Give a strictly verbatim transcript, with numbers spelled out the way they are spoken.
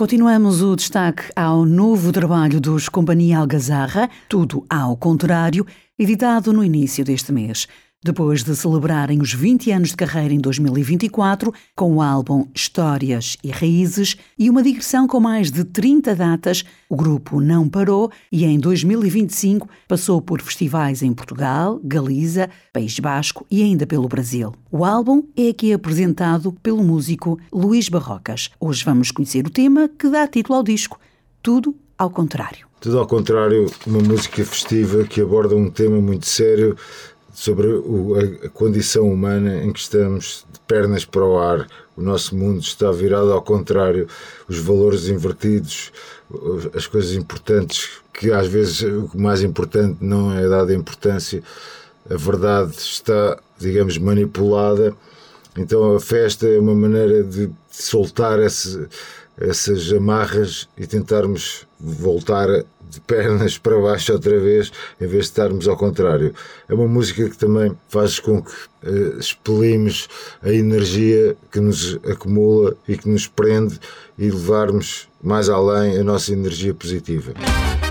Continuamos o destaque ao novo trabalho dos Companhia Algazarra, Tudo ao Contrário, editado no início deste mês. Depois de celebrarem os vinte anos de carreira em dois mil e vinte e quatro, com o álbum Histórias e Raízes e uma digressão com mais de trinta datas, o grupo não parou e em dois mil e vinte e cinco passou por festivais em Portugal, Galiza, País Basco e ainda pelo Brasil. O álbum é aqui apresentado pelo músico Luís Barrocas. Hoje vamos conhecer o tema que dá título ao disco, Tudo ao Contrário. Tudo ao Contrário, uma música festiva que aborda um tema muito sério sobre o, a, a condição humana em que estamos de pernas para o ar. O nosso mundo está virado ao contrário, os valores invertidos, as coisas importantes, que às vezes o mais importante não é dada importância, a verdade está, digamos, manipulada. Então a festa é uma maneira de soltar esse, essas amarras e tentarmos voltar de pernas para baixo outra vez, em vez de estarmos ao contrário. É uma música que também faz com que uh, expelimos a energia que nos acumula e que nos prende e levarmos mais além a nossa energia positiva.